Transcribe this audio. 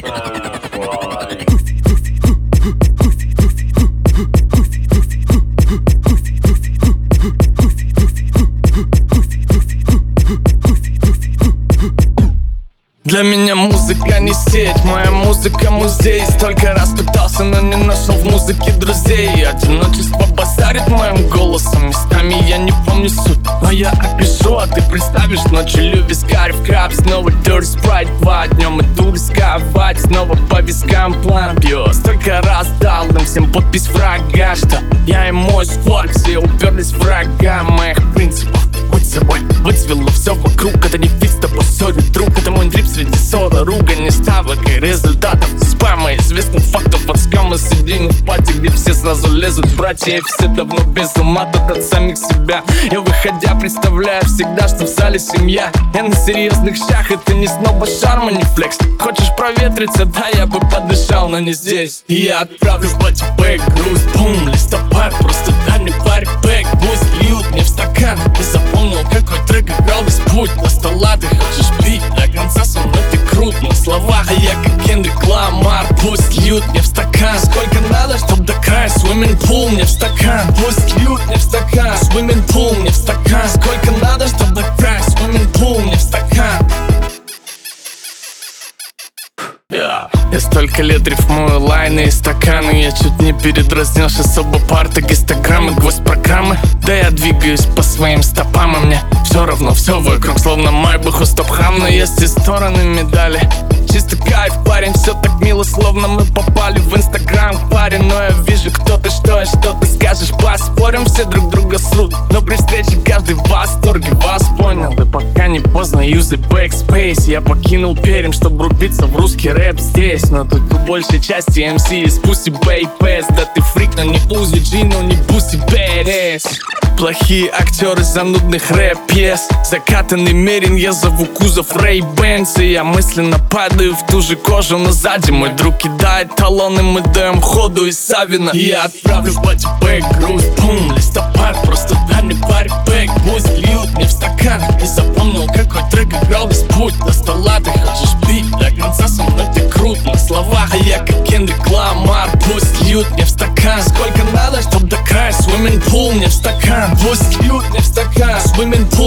Для меня музыка не сеть, моя музыка музей. Столько раз пытался, но не нашел в музыке друзей. Одиночество базарит моим голосом. Местами я не помню суть, но я опишу, а ты представишь ночью Лювис, Карри в краб. Снова Dirty Sprite 2, днем иду рисковать. Снова по вискам план бью. Столько раз дал им всем подпись врага, что я и мой сквад все уперлись врага моих принципов. Будь собой, выцвело все вокруг. Это не фикс, тобой ссорит друг. Это мой дрип среди ссора, ругань, ставок и результатов. Спама известных фактов от скама. Сидим в пати, где все сразу лезут братья. И все давно без ума тут от самих себя. Я выходя представляю всегда, что в зале семья. Я на серьезных щах, это не сноба шарма, не флекс. Хочешь проветриться, да я бы подышал, но не здесь. И я отправлю в пати бэк, грусть, бум, листопад. Просто дай мне парень бэк, пусть льют мне в стакан. И запомнил, какой трек играл весь путь до стола. Ты хочешь пить до конца, со мной ты крут на словах. А я как Кендрик Ламар, пусть льют мне в стакан. Сколько надо, чтоб до края, свимминг пул мне в стакан. Пусть льют мне в стакан, свимминг пул мне в стакан. Сколько надо, чтоб до края, свимминг пул мне в стакан. Я столько лет рифмую лайны и стаканы. Я чуть не передразнил особо парты, гистограммы, гвоздь программы. Да я двигаюсь по своим стопам, и мне все равно, все вокруг словно майбах у стоп-хам. Но есть и стороны медали. Чисто кайф, парень, все так мило, словно мы попали в инстаграм, парень. Но я вижу, кто ты, что и что ты скажешь. Поспорим, все друг друга срут, но при встрече каждый в восторге, вас понял. Да пока не поздно, юзай backspace. Я покинул Пермь, чтобы рубиться в русский рэп здесь. Но тут по большей части MC из Pussy Baby. Да ты фрик, но не Uzi G, но не Pussy Badass. Плохие актеры занудных рэп-пьес. Закатанный мерин, я зову кузов Ray-Bans. И я мысленно падаю в ту же кожу, но сзади мой друг кидает талоны. Мы даем ходу из Савина. И я отправлю в пати бэк, грусть, бум, листопад. Просто дай мне парень бэк, пусть льют мне в стакан. И запомнил, какой трек играл весь путь до стола. Ты хочешь пить до конца, со мной ты крут на словах. А я как Кендрик Ламар, пусть льют мне в стакан. Сколько надо, чтоб до края, свимминг пул мне в стакан. Пусть льют мне в стакан, свимминг пул